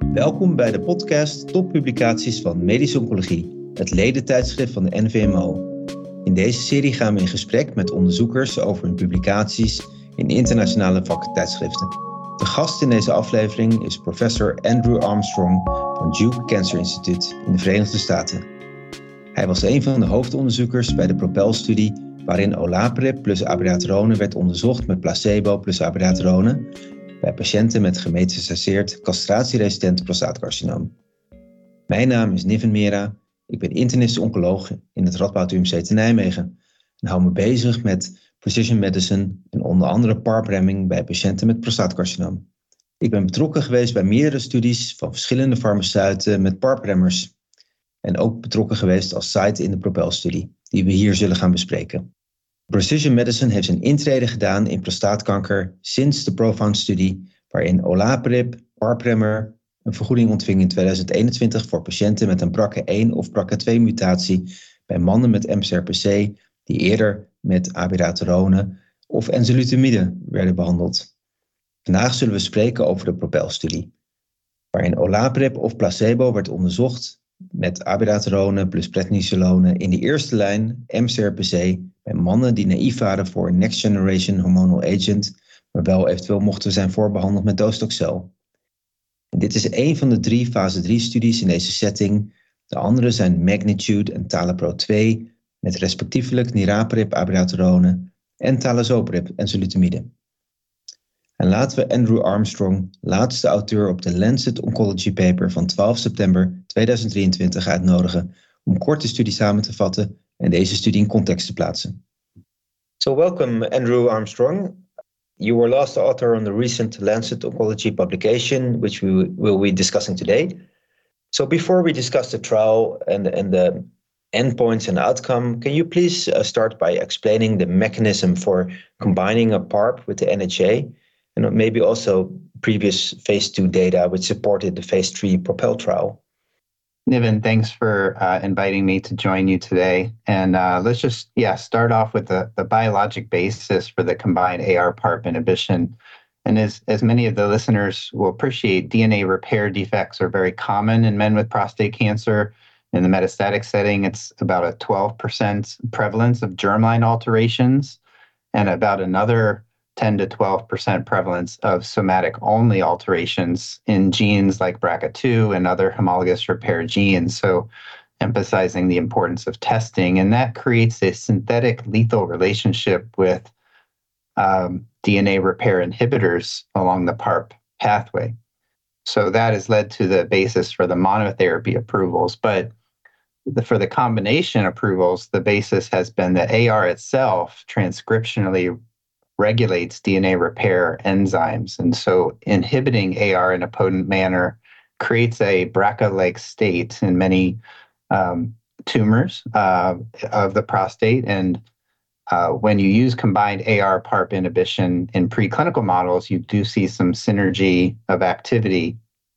Welkom bij de podcast Toppublicaties van Medische Oncologie, het ledentijdschrift van de NVMO. In deze serie gaan we in gesprek met onderzoekers over hun publicaties in internationale vaktijdschriften. De gast in deze aflevering is professor Andrew Armstrong van Duke Cancer Institute in de Verenigde Staten. Hij was een van de hoofdonderzoekers bij de PROPEL-studie waarin olaparib plus abiraterone werd onderzocht met placebo plus abiraterone bij patiënten met gemetastaseerd castratieresistent prostaatcarcinoom. Mijn naam is Niven Mera, ik ben internist-oncoloog in het Radboud UMC te Nijmegen en hou me bezig met precision medicine en onder andere PARP-remming bij patiënten met prostaatcarcinoom. Ik ben betrokken geweest bij meerdere studies van verschillende farmaceuten met PARP-remmers en ook betrokken geweest als site in de PROPEL-studie, die we hier zullen gaan bespreken. Precision medicine heeft zijn intrede gedaan in prostaatkanker sinds de PROFOUND-studie, waarin olaparib, PARP-remmer, een vergoeding ontving in 2021 voor patiënten met een BRCA1 of BRCA2-mutatie bij mannen met mCRPC die eerder met abiraterone of enzalutamide werden behandeld. Vandaag zullen we spreken over de PROPEL-studie, waarin olaparib of placebo werd onderzocht met abiraterone plus prednisolone in de eerste lijn mCRPC bij mannen die naïef waren voor een next generation hormonal agent, maar wel eventueel mochten zijn voorbehandeld met docetaxel. En dit is een van de 3 fase 3 studies in deze setting. De andere zijn Magnitude en Talapro 2 met respectievelijk niraparib abiraterone en talazoparib enzalutamide. En laten we Andrew Armstrong, laatste auteur op de Lancet Oncology paper van 12 september 2023 uitnodigen om kort de studie samen te vatten en deze studie in context te plaatsen. So welcome Andrew Armstrong. You were last author on the recent Lancet Oncology publication, which we will be discussing today. So before we discuss the trial and the endpoints and outcome, can you please start by explaining the mechanism for combining a PARP with the NHA? And maybe also previous phase 2 data which supported the phase 3 PROPEL trial. Niven, thanks for inviting me to join you today. And let's just start off with the biologic basis for the combined AR-PARP inhibition. And as many of the listeners will appreciate, DNA repair defects are very common in men with prostate cancer. In the metastatic setting, it's about a 12% prevalence of germline alterations and about another 10 to 12% prevalence of somatic-only alterations in genes like BRCA2 and other homologous repair genes, so emphasizing the importance of testing. And that creates a synthetic lethal relationship with DNA repair inhibitors along the PARP pathway. So that has led to the basis for the monotherapy approvals. But for the combination approvals, the basis has been that AR itself transcriptionally regulates DNA repair enzymes. And so inhibiting AR in a potent manner creates a BRCA-like state in many tumors of the prostate. And when you use combined AR-PARP inhibition in preclinical models, you do see some synergy of activity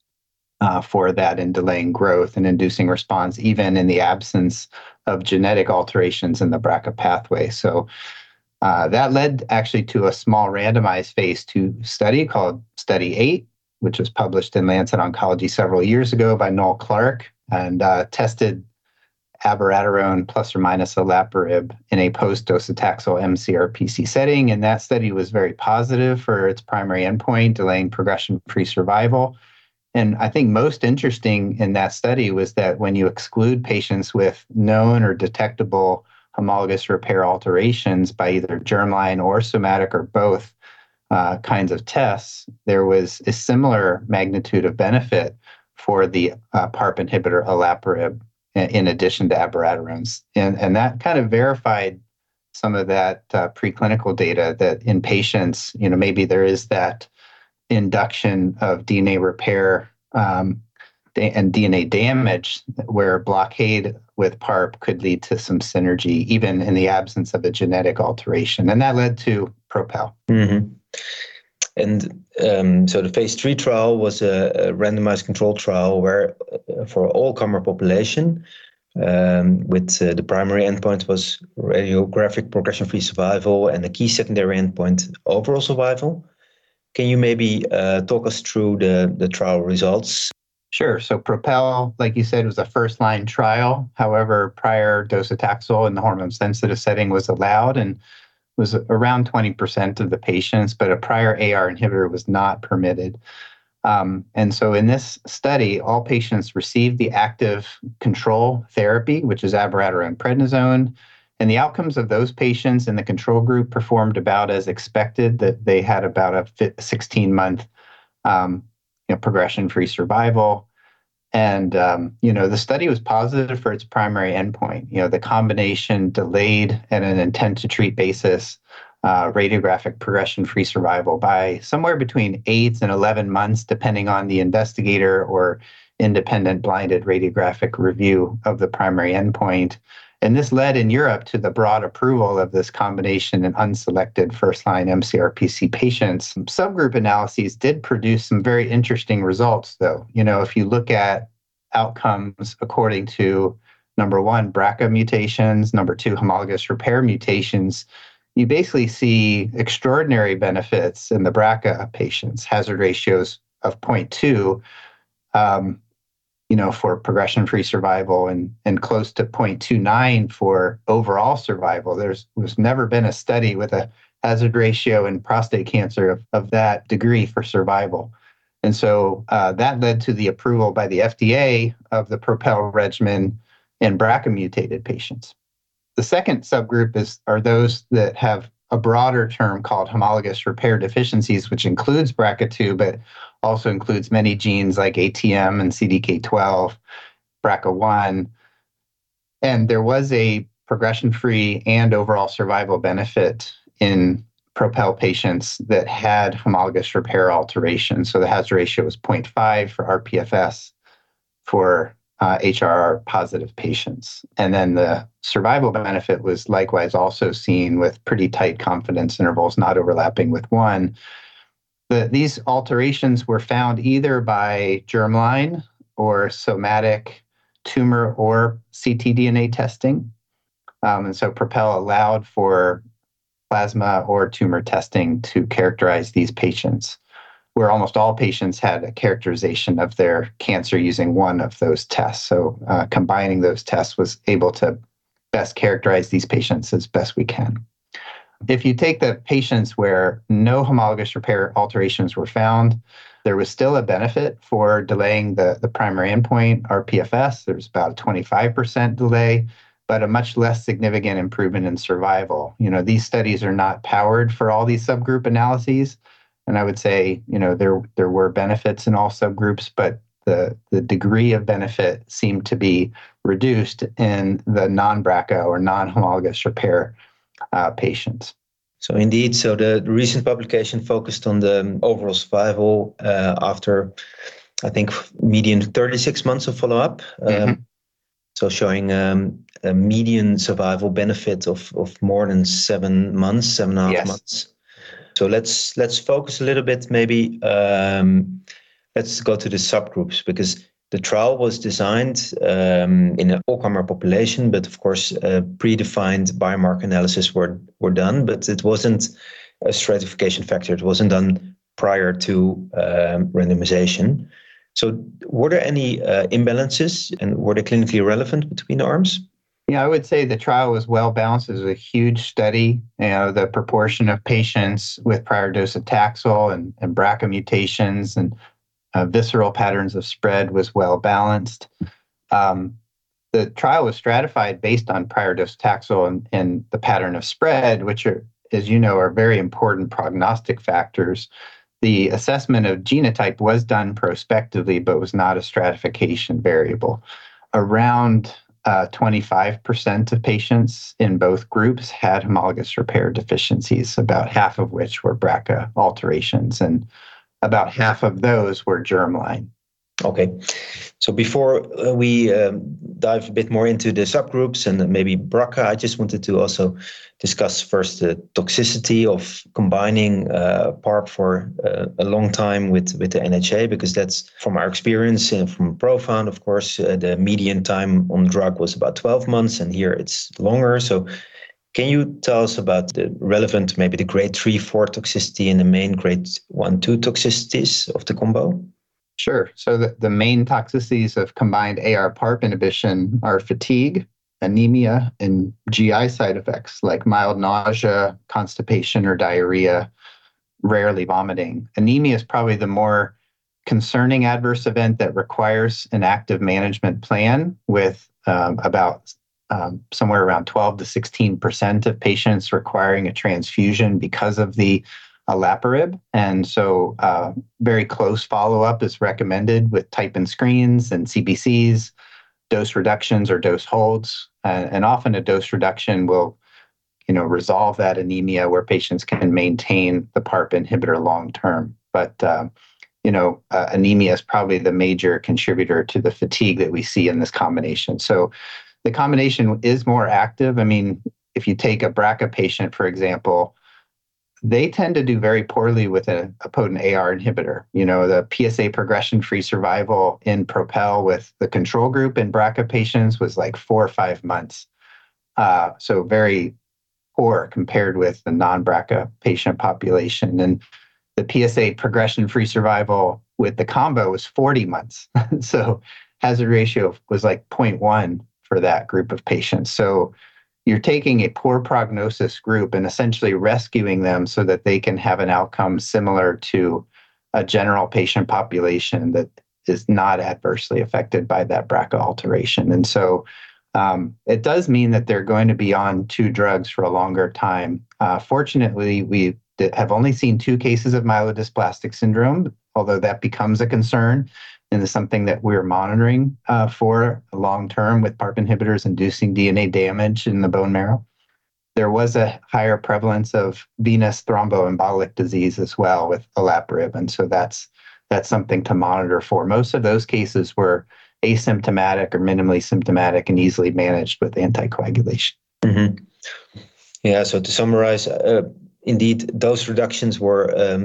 for that in delaying growth and inducing response, even in the absence of genetic alterations in the BRCA pathway. So that led actually to a small randomized phase 2 study called Study 8, which was published in Lancet Oncology several years ago by Noel Clark, and tested abiraterone plus or minus olaparib in a post-docetaxel mCRPC setting. And that study was very positive for its primary endpoint, delaying progression-free survival. And I think most interesting in that study was that when you exclude patients with known or detectable homologous repair alterations by either germline or somatic or both kinds of tests, there was a similar magnitude of benefit for the PARP inhibitor olaparib in addition to abiraterone. And that kind of verified some of that preclinical data that in patients, maybe there is that induction of DNA repair and DNA damage where blockade with PARP could lead to some synergy, even in the absence of a genetic alteration. And that led to PROPEL. Mm-hmm. And so the phase 3 trial was a randomized controlled trial where for all-comer population, with the primary endpoint was radiographic progression-free survival and the key secondary endpoint overall survival. Can you maybe talk us through the trial results? Sure. So Propel, like you said, was a first-line trial. However, prior docetaxel in the hormone-sensitive setting was allowed and was around 20% of the patients, but a prior AR inhibitor was not permitted. And so in this study, all patients received the active control therapy, which is abiraterone prednisone, and the outcomes of those patients in the control group performed about as expected, that they had about a 16-month progression-free survival. And, the study was positive for its primary endpoint. The combination delayed at an intent to treat basis radiographic progression-free survival by somewhere between 8 and 11 months, depending on the investigator or independent blinded radiographic review of the primary endpoint. And this led in Europe to the broad approval of this combination in unselected first-line MCRPC patients. Subgroup analyses did produce some very interesting results, though. If you look at outcomes according to, number one, BRCA mutations, number two, homologous repair mutations, you basically see extraordinary benefits in the BRCA patients, hazard ratios of 0.2, for progression-free survival and close to 0.29 for overall survival. There's never been a study with a hazard ratio in prostate cancer of that degree for survival. And so that led to the approval by the FDA of the Propel regimen in BRCA mutated patients. The second subgroup are those that have a broader term called homologous repair deficiencies, which includes BRCA2, but also includes many genes like ATM and CDK12, BRCA1. And there was a progression-free and overall survival benefit in Propel patients that had homologous repair alterations. So the hazard ratio was 0.5 for rPFS for HRR positive patients. And then the survival benefit was likewise also seen with pretty tight confidence intervals, not overlapping with 1. These alterations were found either by germline or somatic tumor or ctDNA testing. And so Propel allowed for plasma or tumor testing to characterize these patients, where almost all patients had a characterization of their cancer using one of those tests. So combining those tests was able to best characterize these patients as best we can. If you take the patients where no homologous repair alterations were found, there was still a benefit for delaying the primary endpoint, rPFS. There was about a 25% delay, but a much less significant improvement in survival. These studies are not powered for all these subgroup analyses. And I would say, there were benefits in all subgroups, but the degree of benefit seemed to be reduced in the non-BRCA or non-homologous repair patients. So indeed, the recent publication focused on the overall survival after, I think, median 36 months of follow-up. So showing a median survival benefit of more than 7 months, 7.5 months. So let's focus a little bit, maybe let's go to the subgroups, because the trial was designed in an all-comer population, but of course predefined biomarker analysis were done, but it wasn't a stratification factor. It wasn't done prior to randomization. So were there any imbalances, and were they clinically relevant between the arms? Yeah, I would say the trial was well balanced. It was a huge study. The proportion of patients with prior docetaxel and BRCA mutations and visceral patterns of spread was well balanced. The trial was stratified based on prior docetaxel and the pattern of spread, which are, as you know, are very important prognostic factors. The assessment of genotype was done prospectively, but was not a stratification variable. Around 25% of patients in both groups had homologous repair deficiencies, about half of which were BRCA alterations, and about half of those were germline. Okay. So before we dive a bit more into the subgroups and maybe BRCA, I just wanted to also discuss first the toxicity of combining PARP for a long time with the NHA, because that's from our experience and from Profound, of course, the median time on drug was about 12 months, and here it's longer. So can you tell us about the relevant, maybe the grade 3, 4 toxicity and the main grade 1, 2 toxicities of the combo? Sure. So the main toxicities of combined AR-PARP inhibition are fatigue, anemia, and GI side effects like mild nausea, constipation, or diarrhea, rarely vomiting. Anemia is probably the more concerning adverse event that requires an active management plan with about somewhere around 12 to 16% of patients requiring a transfusion because of the olaparib. And so very close follow-up is recommended with type-in screens and CBCs, dose reductions or dose holds. And often a dose reduction will resolve that anemia where patients can maintain the PARP inhibitor long-term. But anemia is probably the major contributor to the fatigue that we see in this combination. So the combination is more active. I mean, if you take a BRCA patient, for example, they tend to do very poorly with a potent AR inhibitor. The PSA progression-free survival in PROPEL with the control group in BRCA patients was like 4 or 5 months. So very poor compared with the non-BRCA patient population. And the PSA progression-free survival with the combo was 40 months. So hazard ratio was like 0.1 for that group of patients. So you're taking a poor prognosis group and essentially rescuing them so that they can have an outcome similar to a general patient population that is not adversely affected by that BRCA alteration. And so it does mean that they're going to be on 2 drugs for a longer time. Fortunately, we have only seen 2 cases of myelodysplastic syndrome, although that becomes a concern and is something that we're monitoring for long-term with PARP inhibitors inducing DNA damage in the bone marrow. There was a higher prevalence of venous thromboembolic disease as well with olaparib, and so that's something to monitor for. Most of those cases were asymptomatic or minimally symptomatic and easily managed with anticoagulation. Mm-hmm. Yeah, so to summarize, indeed, dose reductions were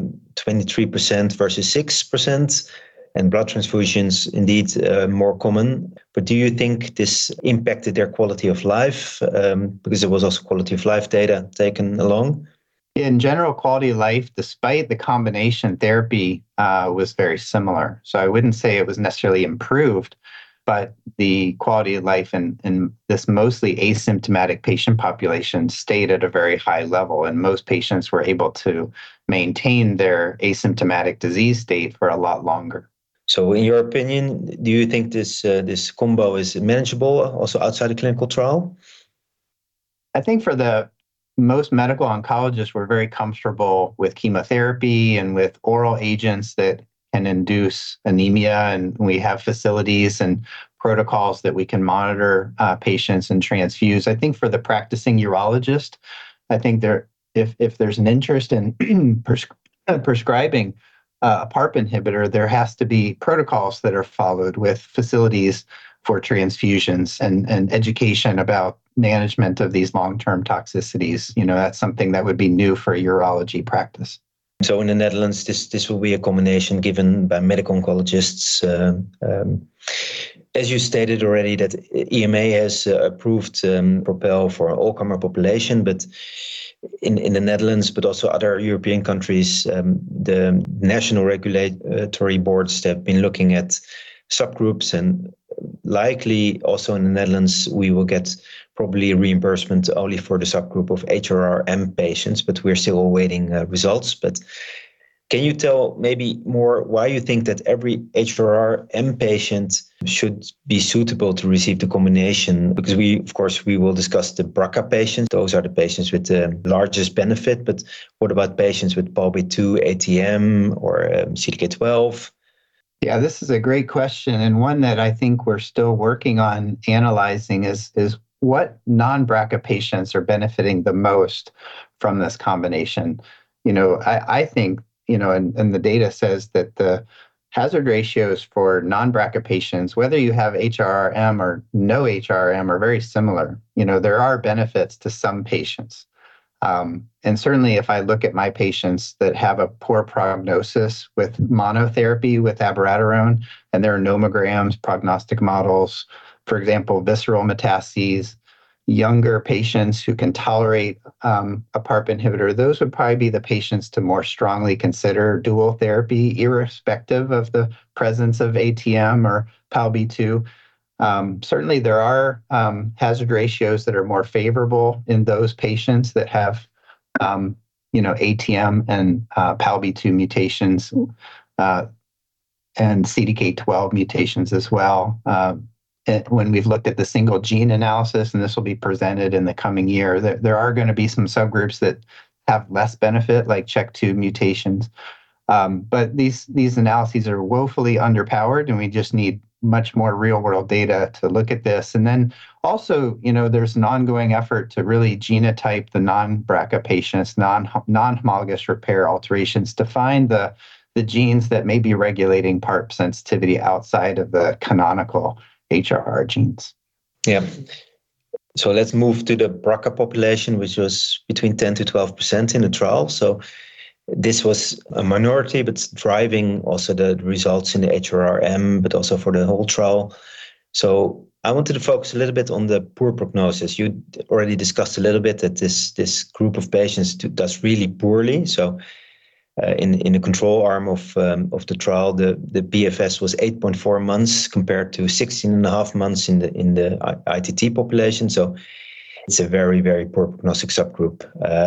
23% versus 6%, and blood transfusions indeed more common. But do you think this impacted their quality of life? Because there was also quality of life data taken along. In general, quality of life, despite the combination therapy, was very similar. So I wouldn't say it was necessarily improved, but the quality of life in this mostly asymptomatic patient population stayed at a very high level, and most patients were able to maintain their asymptomatic disease state for a lot longer. So in your opinion, do you think this combo is manageable also outside the clinical trial? I think for the most medical oncologists were very comfortable with chemotherapy and with oral agents that can induce anemia, and we have facilities and protocols that we can monitor patients and transfuse. I think for the practicing urologist, I think if there's an interest in prescribing a PARP inhibitor, there has to be protocols that are followed with facilities for transfusions and education about management of these long-term toxicities. That's something that would be new for a urology practice. So in the Netherlands, this will be a combination given by medical oncologists. As you stated already, that EMA has approved PROPEL for an all-comer population, but in the Netherlands, but also other European countries, the national regulatory boards have been looking at subgroups, and likely also in the Netherlands, we will get probably reimbursement only for the subgroup of HRRM patients, but we're still awaiting results. But can you tell maybe more why you think that every HRRM patient should be suitable to receive the combination? Because we will discuss the BRCA patients. Those are the patients with the largest benefit. But what about patients with PALB2, ATM, or CDK12? Yeah, this is a great question, and one that I think we're still working on analyzing is what non-BRCA patients are benefiting the most from this combination. I think, and the data says that the hazard ratios for non-BRCA patients, whether you have HRRM or no HRRM, are very similar. There are benefits to some patients. And certainly if I look at my patients that have a poor prognosis with monotherapy with abiraterone, and there are nomograms, prognostic models, for example, visceral metastases, younger patients who can tolerate a PARP inhibitor, those would probably be the patients to more strongly consider dual therapy, irrespective of the presence of ATM or PALB2. Certainly, there are hazard ratios that are more favorable in those patients that have, ATM and PALB2 mutations and CDK12 mutations as well. When we've looked at the single gene analysis, and this will be presented in the coming year, there are going to be some subgroups that have less benefit, like CHEK2 mutations. But these analyses are woefully underpowered, and we just need much more real-world data to look at this. And then also, there's an ongoing effort to really genotype the non-BRCA patients, non-homologous repair alterations, to find the genes that may be regulating PARP sensitivity outside of the canonical HRR genes. Yeah. So let's move to the BRCA population, which was between 10 to 12% in the trial. So this was a minority, but it's driving also the results in the HRRM, but also for the whole trial. So I wanted to focus a little bit on the poor prognosis. You already discussed a little bit that this group of patients does really poorly. So in the control arm of the trial, the PFS was 8.4 months compared to 16.5 months in the ITT population. So it's a very, very poor prognostic subgroup.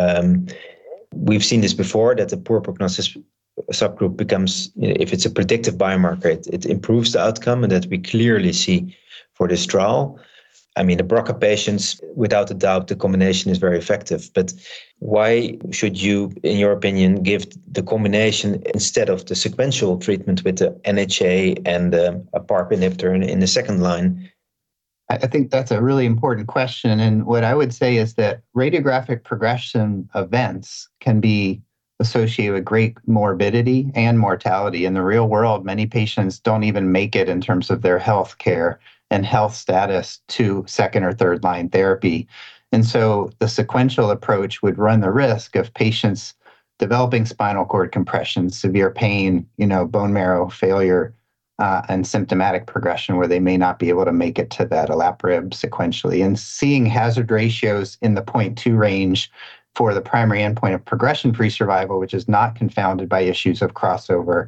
We've seen this before, that the poor prognosis subgroup becomes, if it's a predictive biomarker, it improves the outcome, and that we clearly see for this trial. I mean, the BRCA patients, without a doubt, the combination is very effective. But why should you, in your opinion, give the combination instead of the sequential treatment with the NHA and a PARP inhibitor in the second line? I think that's a really important question. And what I would say is that radiographic progression events can be associated with great morbidity and mortality. In the real world, many patients don't even make it in terms of their health care and health status to second or third line therapy. And so the sequential approach would run the risk of patients developing spinal cord compression, severe pain, bone marrow failure, and symptomatic progression where they may not be able to make it to that olaparib sequentially. And seeing hazard ratios in the 0.2 range for the primary endpoint of progression-free survival, which is not confounded by issues of crossover,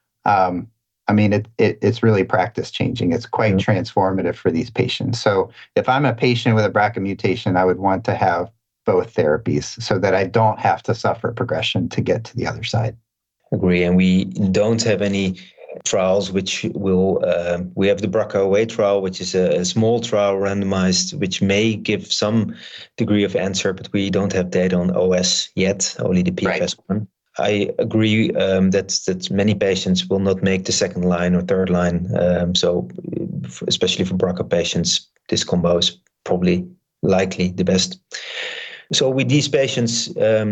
it's really practice changing. It's quite transformative for these patients. So if I'm a patient with a BRCA mutation, I would want to have both therapies so that I don't have to suffer progression to get to the other side. Agree. And we don't have any trials which will, we have the BRCA-away trial, which is a small trial randomized, which may give some degree of answer, but we don't have data on OS yet, only the PFS one. I agree that many patients will not make the second line or third line. So especially for BRCA patients, this combo is probably likely the best. So with these patients,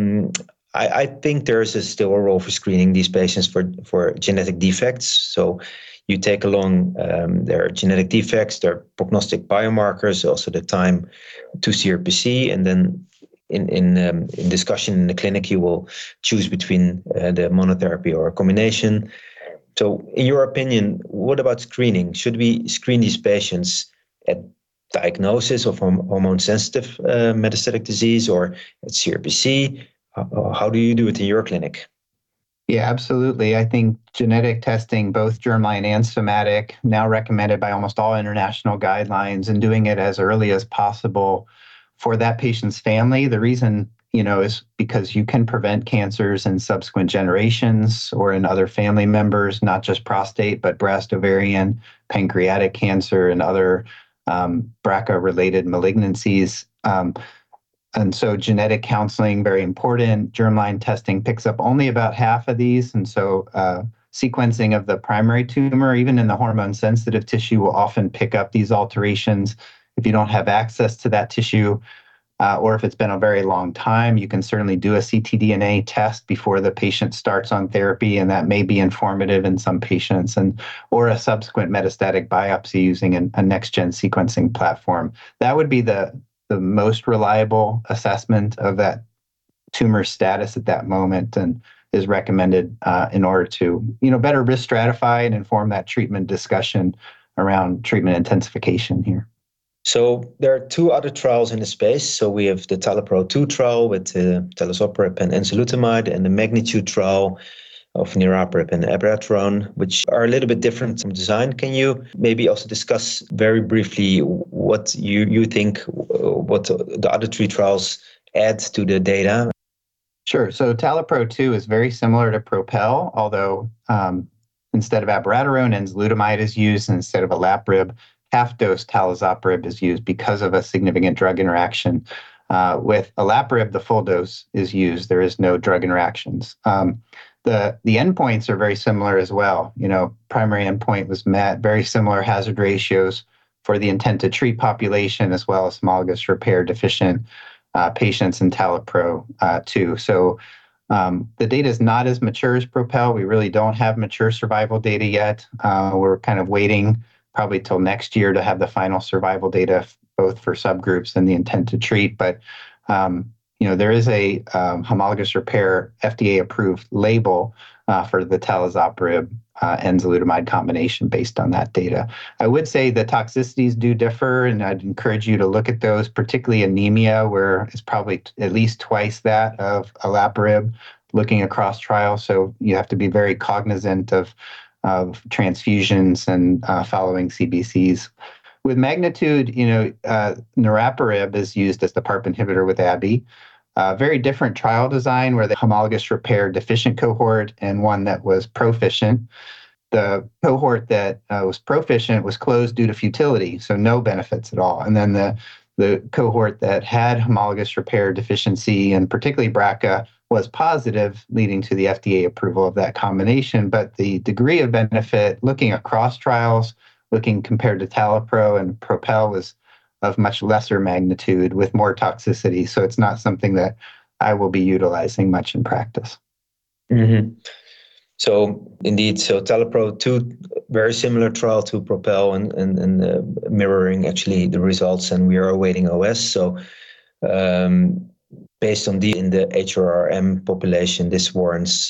I think there is still a role for screening these patients for genetic defects. So you take along their genetic defects, their prognostic biomarkers, also the time to CRPC, and then in discussion in the clinic, you will choose between the monotherapy or a combination. So in your opinion, what about screening? Should we screen these patients at diagnosis of hormone-sensitive metastatic disease or at CRPC? How do you do it in your clinic? Yeah, absolutely. I think genetic testing, both germline and somatic, now recommended by almost all international guidelines, and doing it as early as possible for that patient's family. The reason, is because you can prevent cancers in subsequent generations or in other family members, not just prostate, but breast, ovarian, pancreatic cancer, and other BRCA-related malignancies. And so genetic counseling, very important. Germline testing picks up only about half of these. And so sequencing of the primary tumor, even in the hormone-sensitive tissue, will often pick up these alterations. If you don't have access to that tissue, or if it's been a very long time, you can certainly do a ctDNA test before the patient starts on therapy, and that may be informative in some patients, or a subsequent metastatic biopsy using a next-gen sequencing platform. That would be the most reliable assessment of that tumor status at that moment, and is recommended in order to, better risk stratify and inform that treatment discussion around treatment intensification here. So there are two other trials in the space. So we have the TALAPRO-2 trial with talazoparib and enzalutamide, and the MAGNITUDE trial of niraparib and abiraterone, which are a little bit different from design. Can you maybe also discuss very briefly what you think, what the other three trials add to the data? Sure. So TALAPRO-2 is very similar to PROPEL, although instead of abiraterone, enzalutamide is used, and instead of olaparib, half-dose talazoparib is used because of a significant drug interaction. With olaparib, the full dose is used. There is no drug interactions. The endpoints are very similar as well. Primary endpoint was met, very similar hazard ratios for the intent to treat population as well as homologous repair deficient patients in TALAPRO-2. So the data is not as mature as PROPEL. We really don't have mature survival data yet. We're kind of waiting probably till next year to have the final survival data, both for subgroups and the intent to treat. But there is a homologous repair FDA-approved label for the talazoparib enzalutamide combination based on that data. I would say the toxicities do differ, and I'd encourage you to look at those, particularly anemia, where it's probably at least twice that of olaparib looking across trials. So you have to be very cognizant of transfusions and following CBCs. With MAGNITUDE, niraparib is used as the PARP inhibitor with AbbVie. Very different trial design where the homologous repair deficient cohort and one that was proficient. The cohort that was proficient was closed due to futility, so no benefits at all. And then the cohort that had homologous repair deficiency, and particularly BRCA, was positive, leading to the FDA approval of that combination. But the degree of benefit, looking across trials, looking compared to TALAPRO and PROPEL, was of much lesser magnitude with more toxicity. So it's not something that I will be utilizing much in practice. Mm-hmm. So indeed, TALAPRO-2, very similar trial to PROPEL and mirroring actually the results, and we are awaiting OS. So based on in the HRRM population, this warrants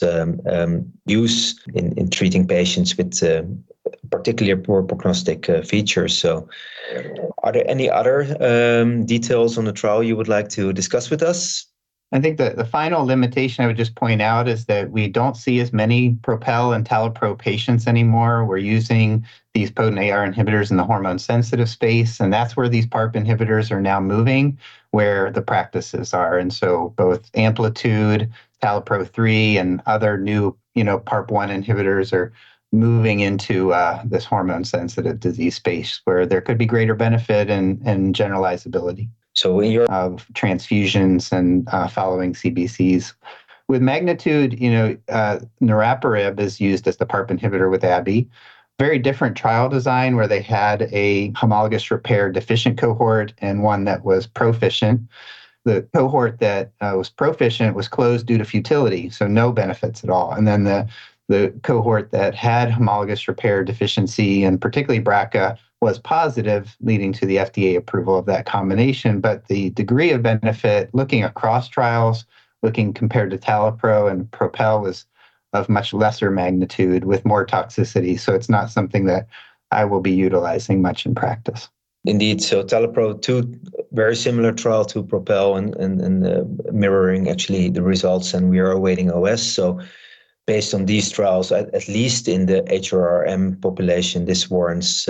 use in treating patients with particularly poor prognostic features. So are there any other details on the trial you would like to discuss with us? I think the final limitation I would just point out is that we don't see as many PROPEL and TALAPRO patients anymore. We're using these potent AR inhibitors in the hormone-sensitive space, and that's where these PARP inhibitors are now moving, where the practices are. And so both Amplitude, TALAPRO-3, and other new, PARP-1 inhibitors are moving into this hormone-sensitive disease space where there could be greater benefit and generalizability. So in your of transfusions and following CBCs. With MAGNITUDE, niraparib is used as the PARP inhibitor with AbbVie. Very different trial design where they had a homologous repair deficient cohort and one that was proficient. The cohort that was proficient was closed due to futility, so no benefits at all. And then the cohort that had homologous repair deficiency, and particularly BRCA, was positive, leading to the FDA approval of that combination. But the degree of benefit, looking across trials, looking compared to TALAPRO and PROPEL, was of much lesser magnitude with more toxicity. So it's not something that I will be utilizing much in practice. Indeed. So TALAPRO-2, very similar trial to PROPEL and mirroring actually the results, and we are awaiting OS. So based on these trials, at least in the HRRM population, this warrants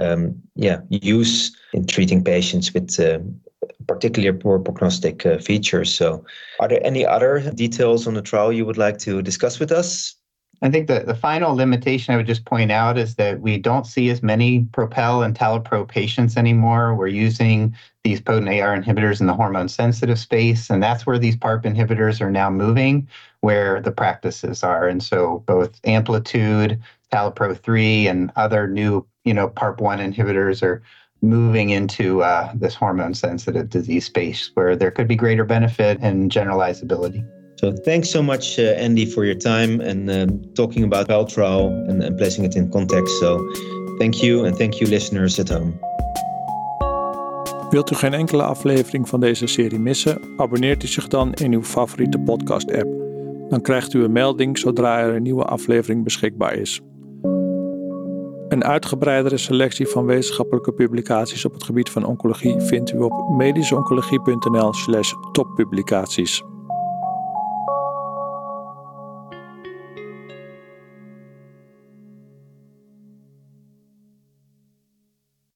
use in treating patients with particularly poor prognostic features. So are there any other details on the trial you would like to discuss with us? I think the final limitation I would just point out is that we don't see as many PROPEL and TALAPRO patients anymore. We're using these potent AR inhibitors in the hormone-sensitive space, and that's where these PARP inhibitors are now moving, where the practices are. And so both Amplitude, TALAPRO-3, and other new, PARP-1 inhibitors are moving into this hormone-sensitive disease space where there could be greater benefit and generalizability. So thanks so much, Andy, for your time and talking about PROPEL trial and placing it in context. So thank you, and thank you listeners at home. Wilt u geen enkele aflevering van deze serie missen? Abonneert u zich dan in uw favoriete podcast-app. Dan krijgt u een melding zodra er een nieuwe aflevering beschikbaar is. Een uitgebreidere selectie van wetenschappelijke publicaties op het gebied van oncologie vindt u op medischeoncologie.nl/toppublicaties.